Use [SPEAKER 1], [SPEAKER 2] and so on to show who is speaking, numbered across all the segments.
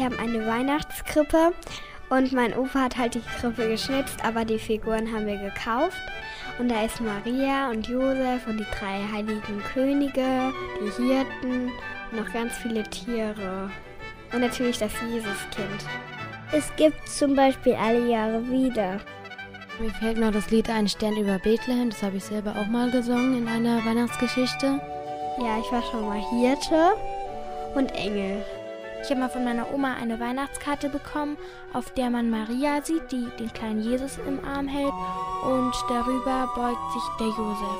[SPEAKER 1] haben eine Weihnachtskrippe und mein Opa hat halt die Krippe geschnitzt, aber die Figuren haben wir gekauft. Und da ist Maria und Josef und die 3 heiligen Könige, die Hirten und noch ganz viele Tiere. Und natürlich das Jesuskind. Es gibt zum Beispiel alle Jahre wieder.
[SPEAKER 2] Mir fällt noch das Lied Ein Stern über Bethlehem, das habe ich selber auch mal gesungen in einer Weihnachtsgeschichte.
[SPEAKER 1] Ja, ich war schon mal Hirte und Engel.
[SPEAKER 3] Ich habe mal von meiner Oma eine Weihnachtskarte bekommen, auf der man Maria sieht, die den kleinen Jesus im Arm hält, und darüber beugt sich der Josef.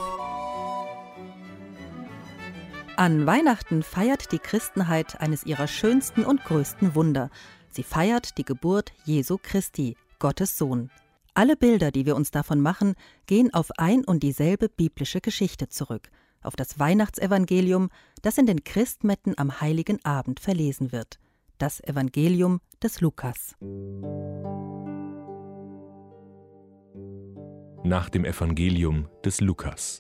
[SPEAKER 4] An Weihnachten feiert die Christenheit eines ihrer schönsten und größten Wunder. Sie feiert die Geburt Jesu Christi, Gottes Sohn. Alle Bilder, die wir uns davon machen, gehen auf ein und dieselbe biblische Geschichte zurück, auf das Weihnachtsevangelium, das in den Christmetten am Heiligen Abend verlesen wird. Das Evangelium des Lukas.
[SPEAKER 5] Nach dem Evangelium des Lukas.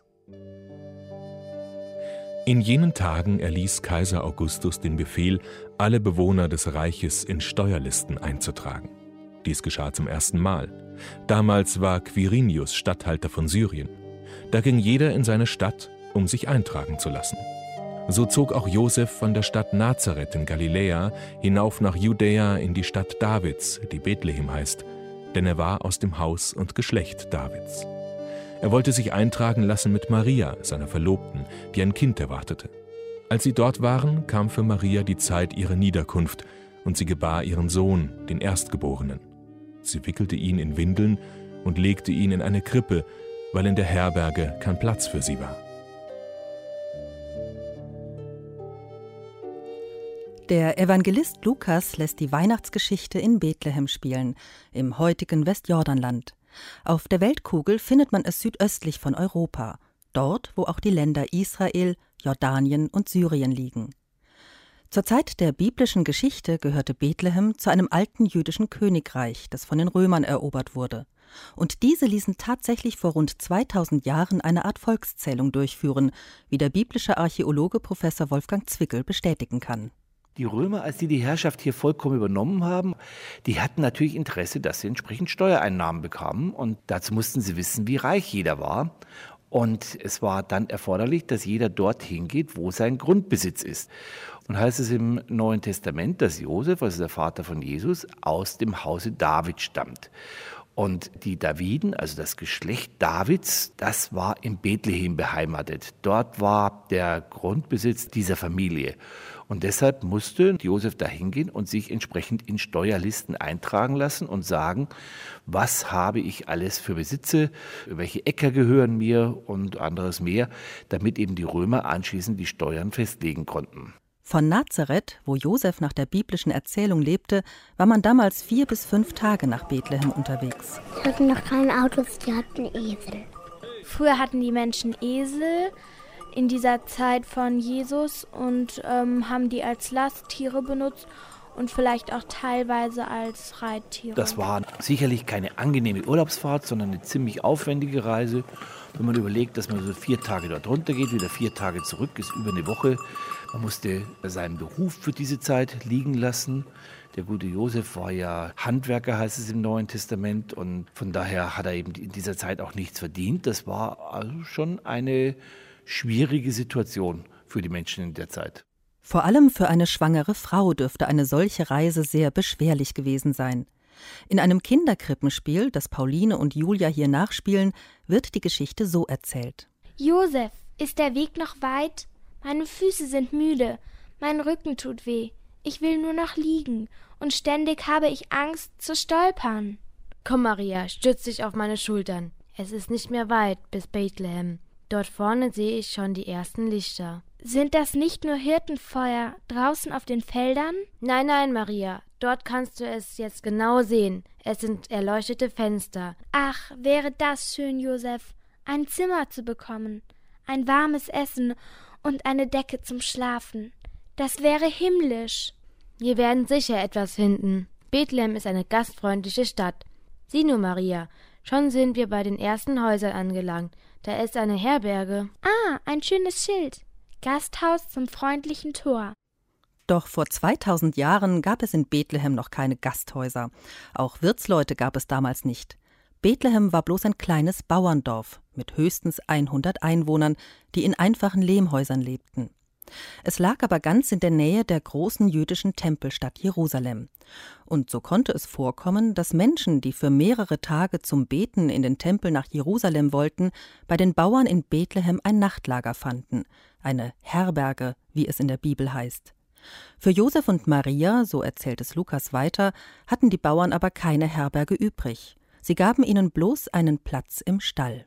[SPEAKER 5] In jenen Tagen erließ Kaiser Augustus den Befehl, alle Bewohner des Reiches in Steuerlisten einzutragen. Dies geschah zum ersten Mal. Damals war Quirinius Statthalter von Syrien. Da ging jeder in seine Stadt, um sich eintragen zu lassen. So zog auch Josef von der Stadt Nazareth in Galiläa hinauf nach Judäa in die Stadt Davids, die Bethlehem heißt, denn er war aus dem Haus und Geschlecht Davids. Er wollte sich eintragen lassen mit Maria, seiner Verlobten, die ein Kind erwartete. Als sie dort waren, kam für Maria die Zeit ihrer Niederkunft und sie gebar ihren Sohn, den Erstgeborenen. Sie wickelte ihn in Windeln und legte ihn in eine Krippe, weil in der Herberge kein Platz für sie war.
[SPEAKER 4] Der Evangelist Lukas lässt die Weihnachtsgeschichte in Bethlehem spielen, im heutigen Westjordanland. Auf der Weltkugel findet man es südöstlich von Europa, dort, wo auch die Länder Israel, Jordanien und Syrien liegen. Zur Zeit der biblischen Geschichte gehörte Bethlehem zu einem alten jüdischen Königreich, das von den Römern erobert wurde. Und diese ließen tatsächlich vor rund 2000 Jahren eine Art Volkszählung durchführen, wie der biblische Archäologe Professor Wolfgang Zwickel bestätigen kann.
[SPEAKER 6] Die Römer, als die Herrschaft hier vollkommen übernommen haben, die hatten natürlich Interesse, dass sie entsprechend Steuereinnahmen bekamen. Und dazu mussten sie wissen, wie reich jeder war. Und es war dann erforderlich, dass jeder dorthin geht, wo sein Grundbesitz ist. Und heißt es im Neuen Testament, dass Josef, also der Vater von Jesus, aus dem Hause David stammt. Und die Daviden, also das Geschlecht Davids, das war in Bethlehem beheimatet. Dort war der Grundbesitz dieser Familie. Und deshalb musste Josef dahin gehen und sich entsprechend in Steuerlisten eintragen lassen und sagen, was habe ich alles für Besitze, welche Äcker gehören mir und anderes mehr, damit eben die Römer anschließend die Steuern festlegen konnten.
[SPEAKER 4] Von Nazareth, wo Josef nach der biblischen Erzählung lebte, war man damals 4 bis 5 Tage nach Bethlehem unterwegs.
[SPEAKER 1] Die hatten noch keine Autos, die hatten Esel.
[SPEAKER 3] Früher hatten die Menschen Esel in dieser Zeit von Jesus und haben die als Lasttiere benutzt und vielleicht auch teilweise als Reittiere.
[SPEAKER 6] Das war sicherlich keine angenehme Urlaubsfahrt, sondern eine ziemlich aufwendige Reise. Wenn man überlegt, dass man so 4 Tage dort runtergeht, wieder 4 Tage zurück, ist über eine Woche. Man musste seinen Beruf für diese Zeit liegen lassen. Der gute Josef war ja Handwerker, heißt es im Neuen Testament. Und von daher hat er eben in dieser Zeit auch nichts verdient. Das war also schon eine schwierige Situation für die Menschen in der Zeit.
[SPEAKER 4] Vor allem für eine schwangere Frau dürfte eine solche Reise sehr beschwerlich gewesen sein. In einem Kinderkrippenspiel, das Pauline und Julia hier nachspielen, wird die Geschichte so erzählt.
[SPEAKER 3] Josef, ist der Weg noch weit? Meine Füße sind müde, mein Rücken tut weh. Ich will nur noch liegen und ständig habe ich Angst zu stolpern.
[SPEAKER 2] Komm, Maria, stütz dich auf meine Schultern. Es ist nicht mehr weit bis Bethlehem. Dort vorne sehe ich schon die ersten Lichter.
[SPEAKER 3] Sind das nicht nur Hirtenfeuer draußen auf den Feldern?
[SPEAKER 2] Nein, nein, Maria, dort kannst du es jetzt genau sehen. Es sind erleuchtete Fenster.
[SPEAKER 3] Ach, wäre das schön, Josef, ein Zimmer zu bekommen, ein warmes Essen und eine Decke zum Schlafen. Das wäre himmlisch.
[SPEAKER 2] Wir werden sicher etwas finden. Bethlehem ist eine gastfreundliche Stadt. Sieh nur, Maria, schon sind wir bei den ersten Häusern angelangt. Da ist eine Herberge.
[SPEAKER 3] Ah, ein schönes Schild. Gasthaus zum freundlichen Tor.
[SPEAKER 4] Doch vor 2000 Jahren gab es in Bethlehem noch keine Gasthäuser. Auch Wirtsleute gab es damals nicht. Bethlehem war bloß ein kleines Bauerndorf mit höchstens 100 Einwohnern, die in einfachen Lehmhäusern lebten. Es lag aber ganz in der Nähe der großen jüdischen Tempelstadt Jerusalem. Und so konnte es vorkommen, dass Menschen, die für mehrere Tage zum Beten in den Tempel nach Jerusalem wollten, bei den Bauern in Bethlehem ein Nachtlager fanden, eine Herberge, wie es in der Bibel heißt. Für Josef und Maria, so erzählt es Lukas weiter, hatten die Bauern aber keine Herberge übrig. Sie gaben ihnen bloß einen Platz im Stall.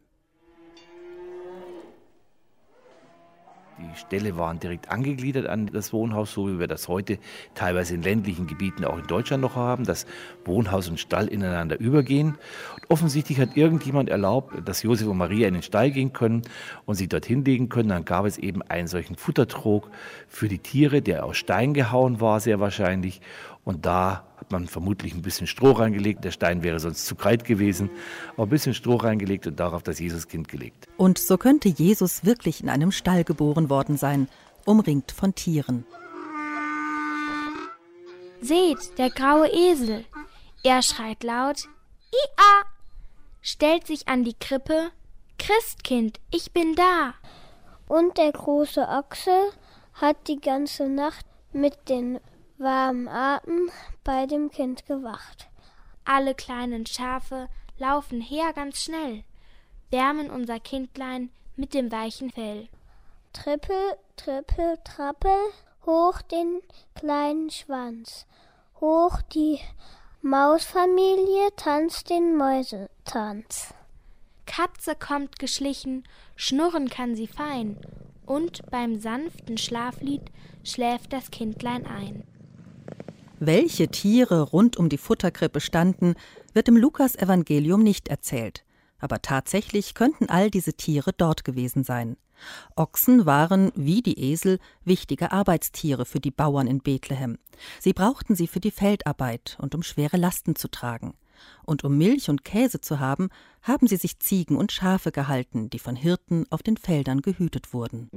[SPEAKER 6] Die Ställe waren direkt angegliedert an das Wohnhaus, so wie wir das heute teilweise in ländlichen Gebieten auch in Deutschland noch haben, dass Wohnhaus und Stall ineinander übergehen. Und offensichtlich hat irgendjemand erlaubt, dass Josef und Maria in den Stall gehen können und sich dorthin legen können. Dann gab es eben einen solchen Futtertrog für die Tiere, der aus Stein gehauen war, sehr wahrscheinlich. Und da hat man vermutlich ein bisschen Stroh reingelegt. Der Stein wäre sonst zu breit gewesen. Aber ein bisschen Stroh reingelegt und darauf das Jesuskind gelegt.
[SPEAKER 4] Und so könnte Jesus wirklich in einem Stall geboren worden sein, umringt von Tieren.
[SPEAKER 3] Seht, der graue Esel. Er schreit laut, Ia! Stellt sich an die Krippe, Christkind, ich bin da.
[SPEAKER 7] Und der große Ochse hat die ganze Nacht mit den warmen Atem bei dem Kind gewacht.
[SPEAKER 3] Alle kleinen Schafe laufen her ganz schnell, wärmen unser Kindlein mit dem weichen Fell.
[SPEAKER 7] Trippel, trippel, trappel, hoch den kleinen Schwanz, hoch die Mausfamilie tanzt den Mäusetanz.
[SPEAKER 3] Katze kommt geschlichen, schnurren kann sie fein, und beim sanften Schlaflied schläft das Kindlein ein.
[SPEAKER 4] Welche Tiere rund um die Futterkrippe standen, wird im Lukas-Evangelium nicht erzählt. Aber tatsächlich könnten all diese Tiere dort gewesen sein. Ochsen waren, wie die Esel, wichtige Arbeitstiere für die Bauern in Bethlehem. Sie brauchten sie für die Feldarbeit und um schwere Lasten zu tragen. Und um Milch und Käse zu haben, haben sie sich Ziegen und Schafe gehalten, die von Hirten auf den Feldern gehütet wurden.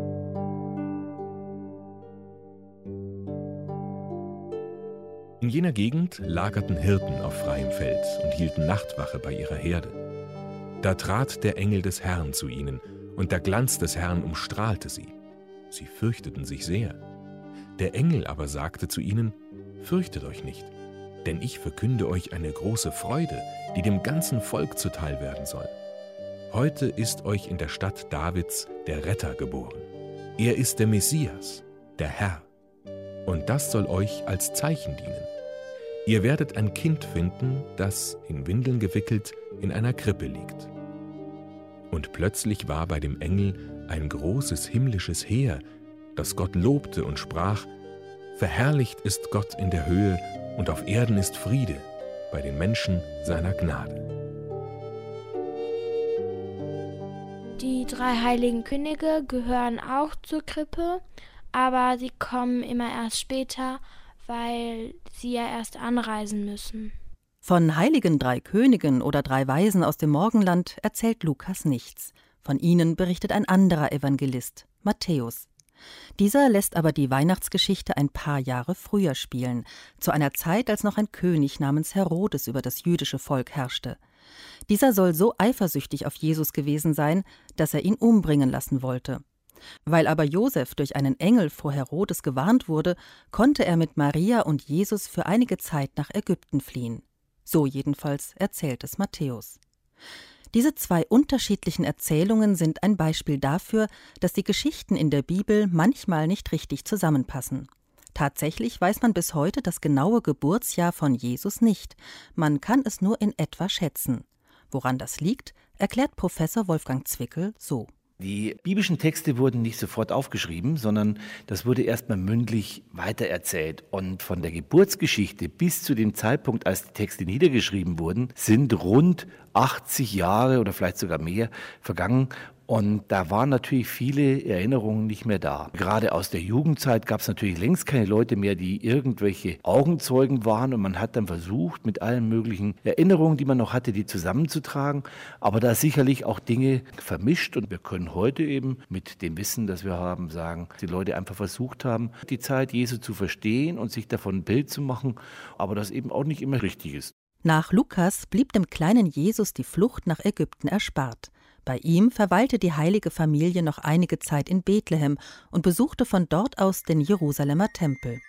[SPEAKER 5] In jener Gegend lagerten Hirten auf freiem Feld und hielten Nachtwache bei ihrer Herde. Da trat der Engel des Herrn zu ihnen, und der Glanz des Herrn umstrahlte sie. Sie fürchteten sich sehr. Der Engel aber sagte zu ihnen: Fürchtet euch nicht, denn ich verkünde euch eine große Freude, die dem ganzen Volk zuteil werden soll. Heute ist euch in der Stadt Davids der Retter geboren. Er ist der Messias, der Herr. Und das soll euch als Zeichen dienen. Ihr werdet ein Kind finden, das, in Windeln gewickelt, in einer Krippe liegt. Und plötzlich war bei dem Engel ein großes himmlisches Heer, das Gott lobte und sprach: Verherrlicht ist Gott in der Höhe, und auf Erden ist Friede bei den Menschen seiner Gnade.
[SPEAKER 3] Die 3 heiligen Könige gehören auch zur Krippe, aber sie kommen immer erst später, weil sie ja erst anreisen müssen.
[SPEAKER 4] Von heiligen 3 Königen oder 3 Weisen aus dem Morgenland erzählt Lukas nichts. Von ihnen berichtet ein anderer Evangelist, Matthäus. Dieser lässt aber die Weihnachtsgeschichte ein paar Jahre früher spielen, zu einer Zeit, als noch ein König namens Herodes über das jüdische Volk herrschte. Dieser soll so eifersüchtig auf Jesus gewesen sein, dass er ihn umbringen lassen wollte. Weil aber Josef durch einen Engel vor Herodes gewarnt wurde, konnte er mit Maria und Jesus für einige Zeit nach Ägypten fliehen. So jedenfalls erzählt es Matthäus. Diese 2 unterschiedlichen Erzählungen sind ein Beispiel dafür, dass die Geschichten in der Bibel manchmal nicht richtig zusammenpassen. Tatsächlich weiß man bis heute das genaue Geburtsjahr von Jesus nicht. Man kann es nur in etwa schätzen. Woran das liegt, erklärt Professor Wolfgang Zwickel so.
[SPEAKER 6] Die biblischen Texte wurden nicht sofort aufgeschrieben, sondern das wurde erstmal mündlich weitererzählt. Und von der Geburtsgeschichte bis zu dem Zeitpunkt, als die Texte niedergeschrieben wurden, sind rund 80 Jahre oder vielleicht sogar mehr vergangen. Und da waren natürlich viele Erinnerungen nicht mehr da. Gerade aus der Jugendzeit gab es natürlich längst keine Leute mehr, die irgendwelche Augenzeugen waren. Und man hat dann versucht, mit allen möglichen Erinnerungen, die man noch hatte, die zusammenzutragen. Aber da sicherlich auch Dinge vermischt. Und wir können heute eben mit dem Wissen, das wir haben, sagen, dass die Leute einfach versucht haben, die Zeit Jesu zu verstehen und sich davon ein Bild zu machen. Aber das eben auch nicht immer richtig ist.
[SPEAKER 4] Nach Lukas blieb dem kleinen Jesus die Flucht nach Ägypten erspart. Bei ihm verweilte die heilige Familie noch einige Zeit in Bethlehem und besuchte von dort aus den Jerusalemer Tempel.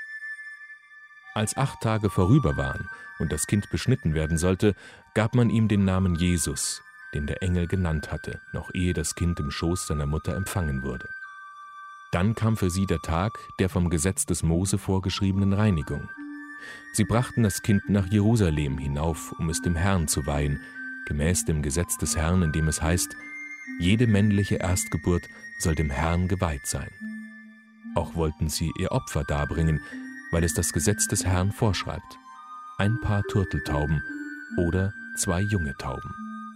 [SPEAKER 5] Als 8 Tage vorüber waren und das Kind beschnitten werden sollte, gab man ihm den Namen Jesus, den der Engel genannt hatte, noch ehe das Kind im Schoß seiner Mutter empfangen wurde. Dann kam für sie der Tag der vom Gesetz des Mose vorgeschriebenen Reinigung. Sie brachten das Kind nach Jerusalem hinauf, um es dem Herrn zu weihen, gemäß dem Gesetz des Herrn, in dem es heißt, jede männliche Erstgeburt soll dem Herrn geweiht sein. Auch wollten sie ihr Opfer darbringen, weil es das Gesetz des Herrn vorschreibt. Ein Paar Turteltauben oder 2 junge Tauben.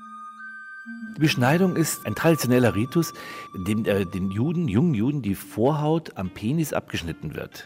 [SPEAKER 6] Die Beschneidung ist ein traditioneller Ritus, in dem den jungen Juden, die Vorhaut am Penis abgeschnitten wird.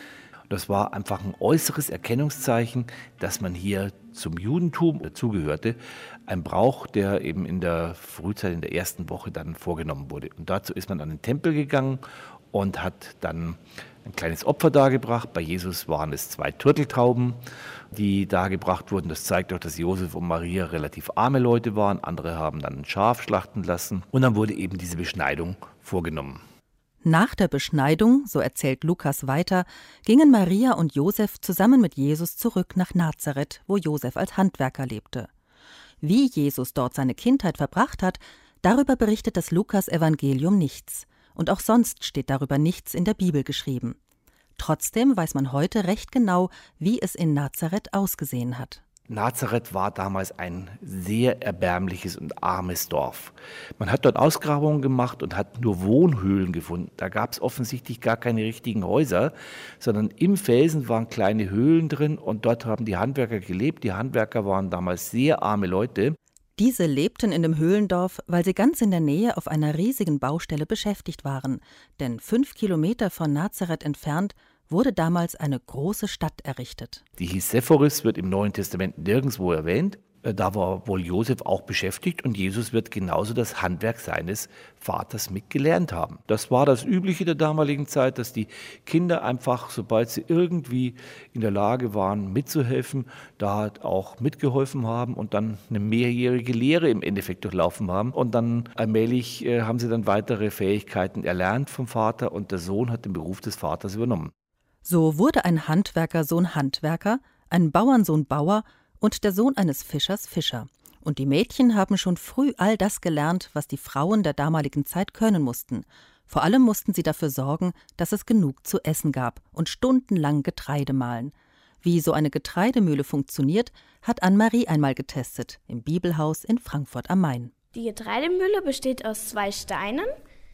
[SPEAKER 6] Das war einfach ein äußeres Erkennungszeichen, dass man hier zum Judentum dazugehörte. Ein Brauch, der eben in der Frühzeit, in der ersten Woche dann vorgenommen wurde. Und dazu ist man an den Tempel gegangen und hat dann ein kleines Opfer dargebracht. Bei Jesus waren es 2 Turteltauben, die dargebracht wurden. Das zeigt auch, dass Josef und Maria relativ arme Leute waren. Andere haben dann ein Schaf schlachten lassen. Und dann wurde eben diese Beschneidung vorgenommen.
[SPEAKER 4] Nach der Beschneidung, so erzählt Lukas weiter, gingen Maria und Josef zusammen mit Jesus zurück nach Nazareth, wo Josef als Handwerker lebte. Wie Jesus dort seine Kindheit verbracht hat, darüber berichtet das Lukas-Evangelium nichts. Und auch sonst steht darüber nichts in der Bibel geschrieben. Trotzdem weiß man heute recht genau, wie es in Nazareth ausgesehen hat.
[SPEAKER 6] Nazareth war damals ein sehr erbärmliches und armes Dorf. Man hat dort Ausgrabungen gemacht und hat nur Wohnhöhlen gefunden. Da gab es offensichtlich gar keine richtigen Häuser, sondern im Felsen waren kleine Höhlen drin und dort haben die Handwerker gelebt. Die Handwerker waren damals sehr arme Leute.
[SPEAKER 4] Diese lebten in dem Höhlendorf, weil sie ganz in der Nähe auf einer riesigen Baustelle beschäftigt waren. Denn 5 Kilometer von Nazareth entfernt wurde damals eine große Stadt errichtet.
[SPEAKER 6] Die hieß Sephoris, wird im Neuen Testament nirgendwo erwähnt. Da war wohl Josef auch beschäftigt und Jesus wird genauso das Handwerk seines Vaters mitgelernt haben. Das war das Übliche der damaligen Zeit, dass die Kinder einfach, sobald sie irgendwie in der Lage waren, mitzuhelfen, da auch mitgeholfen haben und dann eine mehrjährige Lehre im Endeffekt durchlaufen haben. Und dann allmählich haben sie dann weitere Fähigkeiten erlernt vom Vater und der Sohn hat den Beruf des Vaters übernommen.
[SPEAKER 4] So wurde ein Handwerkersohn Handwerker, ein Bauernsohn Bauer und der Sohn eines Fischers Fischer. Und die Mädchen haben schon früh all das gelernt, was die Frauen der damaligen Zeit können mussten. Vor allem mussten sie dafür sorgen, dass es genug zu essen gab und stundenlang Getreide mahlen. Wie so eine Getreidemühle funktioniert, hat Anne-Marie einmal getestet, im Bibelhaus in Frankfurt am Main.
[SPEAKER 3] Die Getreidemühle besteht aus 2 Steinen,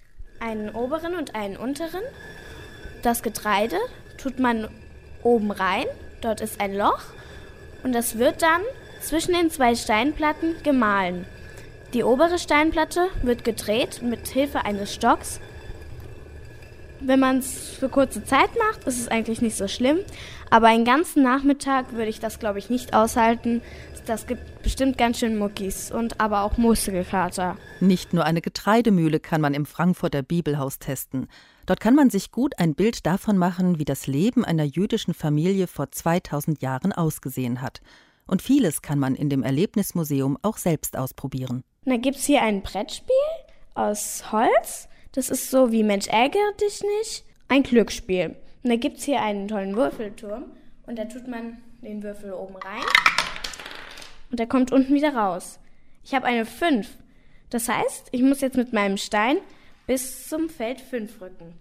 [SPEAKER 3] einen oberen und einen unteren. Das Getreide tut man oben rein, dort ist ein Loch und das wird dann zwischen den 2 Steinplatten gemahlen. Die obere Steinplatte wird gedreht mit Hilfe eines Stocks. Wenn man es für kurze Zeit macht, ist es eigentlich nicht so schlimm, aber einen ganzen Nachmittag würde ich das, glaube ich, nicht aushalten. Das gibt bestimmt ganz schön Muckis und aber auch Muskelkater.
[SPEAKER 4] Nicht nur eine Getreidemühle kann man im Frankfurter Bibelhaus testen. Dort kann man sich gut ein Bild davon machen, wie das Leben einer jüdischen Familie vor 2000 Jahren ausgesehen hat. Und vieles kann man in dem Erlebnismuseum auch selbst ausprobieren.
[SPEAKER 3] Da gibt es hier ein Brettspiel aus Holz. Das ist so wie Mensch ärgere dich nicht, ein Glücksspiel. Und da gibt es hier einen tollen Würfelturm und da tut man den Würfel oben rein und der kommt unten wieder raus. Ich habe eine 5. Das heißt, ich muss jetzt mit meinem Stein bis zum Feld 5 rücken.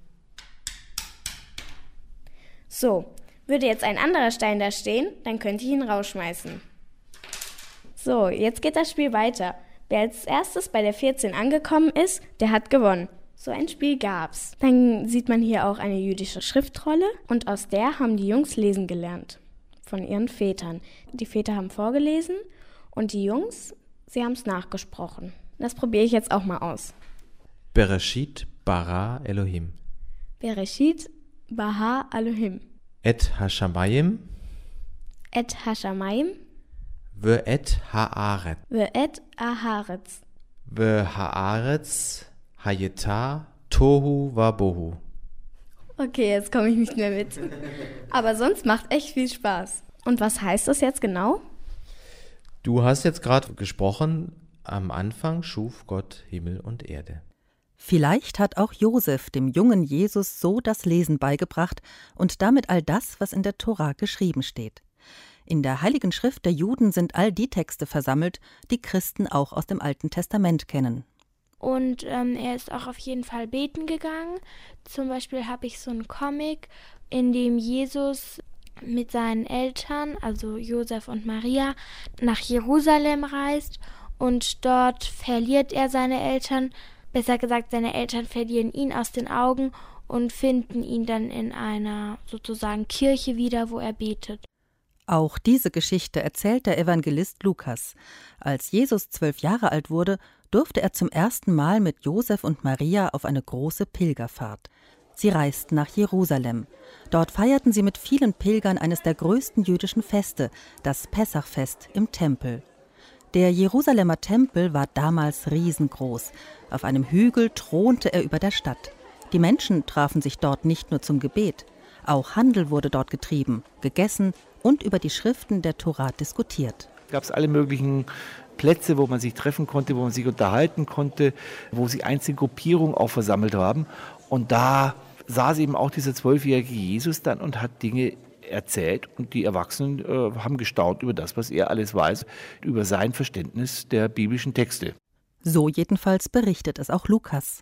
[SPEAKER 3] So, würde jetzt ein anderer Stein da stehen, dann könnte ich ihn rausschmeißen. So, jetzt geht das Spiel weiter. Wer als erstes bei der 14 angekommen ist, der hat gewonnen. So ein Spiel gab's. Dann sieht man hier auch eine jüdische Schriftrolle und aus der haben die Jungs lesen gelernt. Von ihren Vätern. Die Väter haben vorgelesen und die Jungs, sie haben es nachgesprochen. Das probiere ich jetzt auch mal aus.
[SPEAKER 8] Bereshit bara Elohim.
[SPEAKER 3] Bereshit bara Elohim.
[SPEAKER 8] Et hashamayim.
[SPEAKER 3] Et hashamayim.
[SPEAKER 8] Ve'et haaretz.
[SPEAKER 3] Ve'et haaretz.
[SPEAKER 8] Ve'haaretz hayeta tohu vabohu.
[SPEAKER 3] Okay, jetzt komme ich nicht mehr mit. Aber sonst macht echt viel Spaß. Und was heißt das jetzt genau?
[SPEAKER 8] Du hast jetzt gerade gesprochen, am Anfang schuf Gott Himmel und Erde.
[SPEAKER 4] Vielleicht hat auch Josef dem jungen Jesus so das Lesen beigebracht und damit all das, was in der Tora geschrieben steht. In der Heiligen Schrift der Juden sind all die Texte versammelt, die Christen auch aus dem Alten Testament kennen.
[SPEAKER 9] Und er ist auch auf jeden Fall beten gegangen. Zum Beispiel habe ich so einen Comic, in dem Jesus mit seinen Eltern, also Josef und Maria, nach Jerusalem reist und dort verliert er seine Eltern. Besser gesagt, seine Eltern verlieren ihn aus den Augen und finden ihn dann in einer sozusagen Kirche wieder, wo er betet.
[SPEAKER 4] Auch diese Geschichte erzählt der Evangelist Lukas. Als Jesus 12 Jahre alt wurde, durfte er zum ersten Mal mit Josef und Maria auf eine große Pilgerfahrt. Sie reisten nach Jerusalem. Dort feierten sie mit vielen Pilgern eines der größten jüdischen Feste, das Pessachfest im Tempel. Der Jerusalemer Tempel war damals riesengroß. Auf einem Hügel thronte er über der Stadt. Die Menschen trafen sich dort nicht nur zum Gebet. Auch Handel wurde dort getrieben, gegessen und über die Schriften der Tora diskutiert.
[SPEAKER 6] Es gab alle möglichen Plätze, wo man sich treffen konnte, wo man sich unterhalten konnte, wo sich einzelne Gruppierungen auch versammelt haben. Und da saß eben auch dieser 12-jährige Jesus dann und hat Dinge erzählt. Und die Erwachsenen haben gestaunt über das, was er alles weiß, über sein Verständnis der biblischen Texte.
[SPEAKER 4] So jedenfalls berichtet es auch Lukas.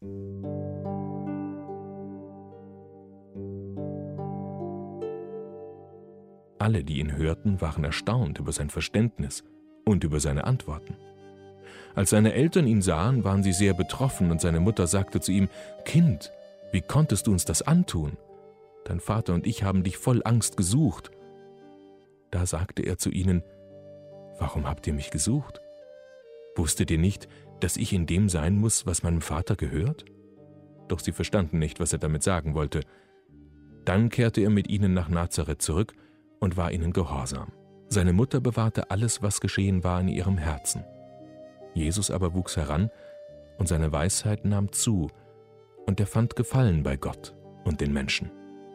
[SPEAKER 5] Alle, die ihn hörten, waren erstaunt über sein Verständnis und über seine Antworten. Als seine Eltern ihn sahen, waren sie sehr betroffen und seine Mutter sagte zu ihm: »Kind, wie konntest du uns das antun? Dein Vater und ich haben dich voll Angst gesucht.« Da sagte er zu ihnen: »Warum habt ihr mich gesucht? Wusstet ihr nicht, dass ich in dem sein muss, was meinem Vater gehört?« Doch sie verstanden nicht, was er damit sagen wollte. Dann kehrte er mit ihnen nach Nazareth zurück und war ihnen gehorsam. Seine Mutter bewahrte alles, was geschehen war, in ihrem Herzen. Jesus aber wuchs heran und seine Weisheit nahm zu und er fand Gefallen bei Gott und den Menschen.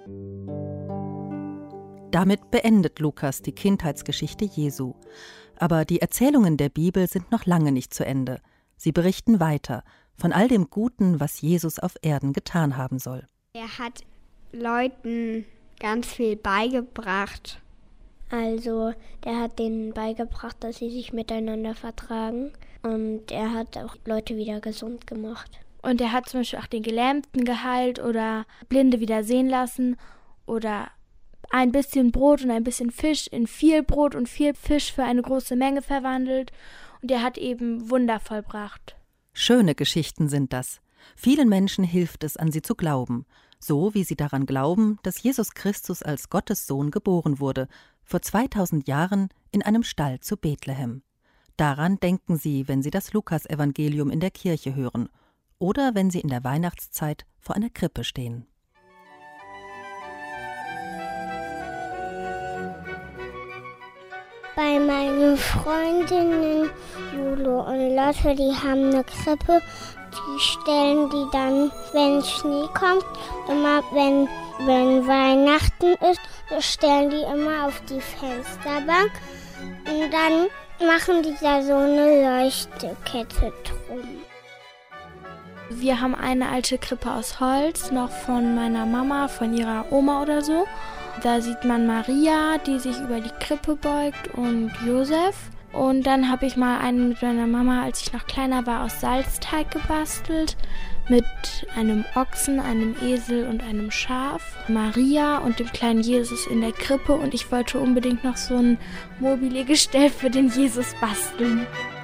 [SPEAKER 4] Damit beendet Lukas die Kindheitsgeschichte Jesu. Aber die Erzählungen der Bibel sind noch lange nicht zu Ende. Sie berichten weiter von all dem Guten, was Jesus auf Erden getan haben soll.
[SPEAKER 1] Er hat Leuten ganz viel beigebracht.
[SPEAKER 7] Also, der hat denen beigebracht, dass sie sich miteinander vertragen. Und er hat auch Leute wieder gesund gemacht.
[SPEAKER 9] Und er hat zum Beispiel auch den Gelähmten geheilt oder Blinde wieder sehen lassen oder ein bisschen Brot und ein bisschen Fisch in viel Brot und viel Fisch für eine große Menge verwandelt. Und er hat eben Wunder vollbracht.
[SPEAKER 4] Schöne Geschichten sind das. Vielen Menschen hilft es, an sie zu glauben. So wie sie daran glauben, dass Jesus Christus als Gottes Sohn geboren wurde, vor 2000 Jahren in einem Stall zu Bethlehem. Daran denken sie, wenn sie das Lukas-Evangelium in der Kirche hören oder wenn sie in der Weihnachtszeit vor einer Krippe stehen.
[SPEAKER 7] Bei meinen Freundinnen Julo und Lotte, die haben eine Krippe, die stellen die dann, wenn Schnee kommt, immer wenn Weihnachten ist, stellen die immer auf die Fensterbank und dann machen die da so eine Leuchtekette drum.
[SPEAKER 9] Wir haben eine alte Krippe aus Holz, noch von meiner Mama, von ihrer Oma oder so. Da sieht man Maria, die sich über die Krippe beugt und Josef. Und dann habe ich mal einen mit meiner Mama, als ich noch kleiner war, aus Salzteig gebastelt. Mit einem Ochsen, einem Esel und einem Schaf. Maria und dem kleinen Jesus in der Krippe. Und ich wollte unbedingt noch so ein Mobile-Gestell für den Jesus basteln.